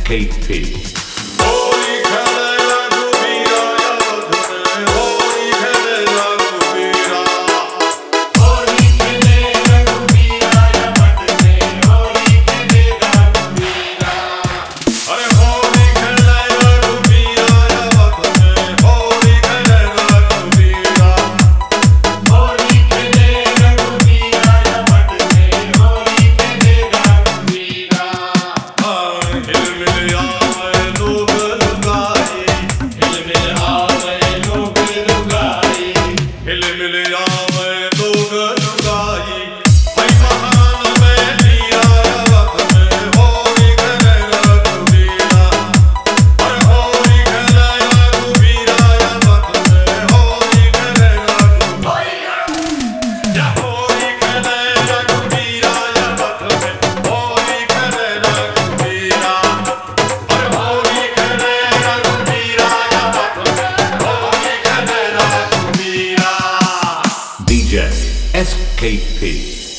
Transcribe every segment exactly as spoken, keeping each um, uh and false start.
K P. S K P.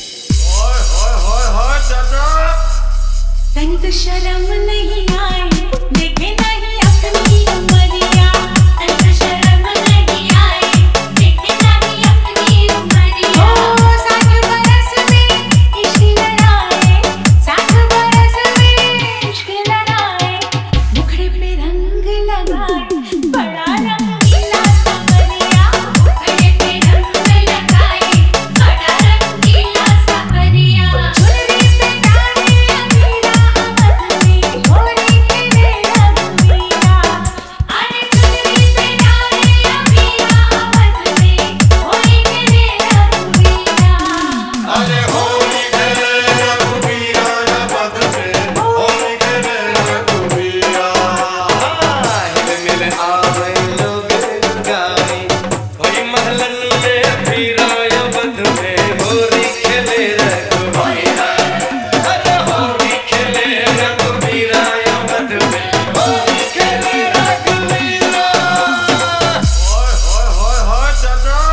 तनिक शर्म नहीं आई देखे नहीं अपनी उमरिया, तनिक शर्म नहीं आई देखे नहीं अपनी उमरिया। ओ साठ बरस में इश्क लड़ाए, साठ बरस में इश्क लड़ाए, मुखड़े पे रंग लगाए, बड़ा रंगीला सावरिया, मुखड़े पे रंग लगाए, बड़ा रंगीला सावरिया। चुनरी पे डाले अमीरा अमद में, होली खेले रघुवीरा। अरे चुनरी पे डाले अमीरा अमद में, होली खेले रघुवीरा। अरे होली खेले रघुवीरा अमद में, होली खेले रघुवीरा। हिल मिल आवे लोग गाए, भाई महलन में वीरा अमद में, होली खेले रघुवीरा। अरे होली खेले रघुवीरा अमद में, होली खेले रघुवीरा। होय होय होय होय चाचा,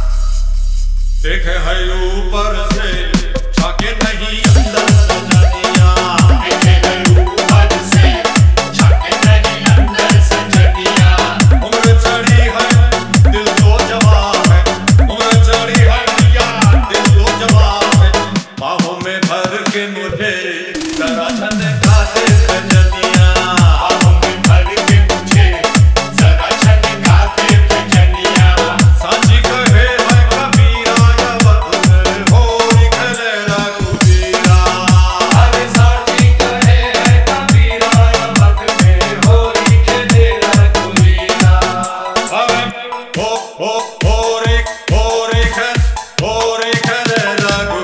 देखे है ऊपर से झाके नहीं अंदर सजनिया, देखे है ऊपर से झाके नहीं अंदर सजनिया। उम्र चढ़ी है दिल तो जवा है, उम्र चढ़ी है भैया दिल तो जवा है। बाहों में भर के मुझे जरा झनकाते सजनिया, बाहों में भर के मुझे जरा झनकाते सजनिया। सांझी कहे है कबीरा अमद में, होली खेले रघुवीरा। अरे सांझी कहे है कबीरा अमद में, होली खेले रघुवीरा। अरे हो हो होली होली खे होली खेले रघु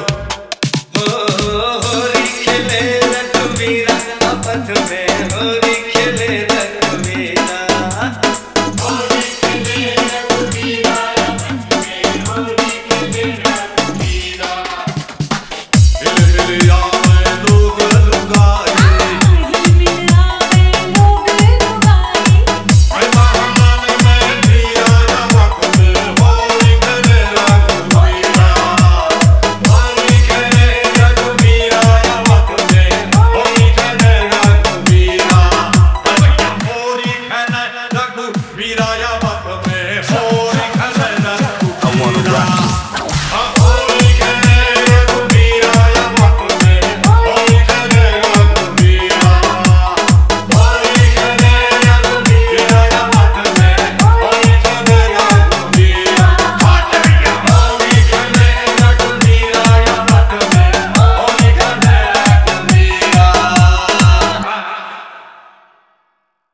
होली खेले रघुवीरा अमद में, होली खेले रघुवीरा। होली खेले रघुवीरा अमद में, होली खेले रघुवीरा। हिल हिल या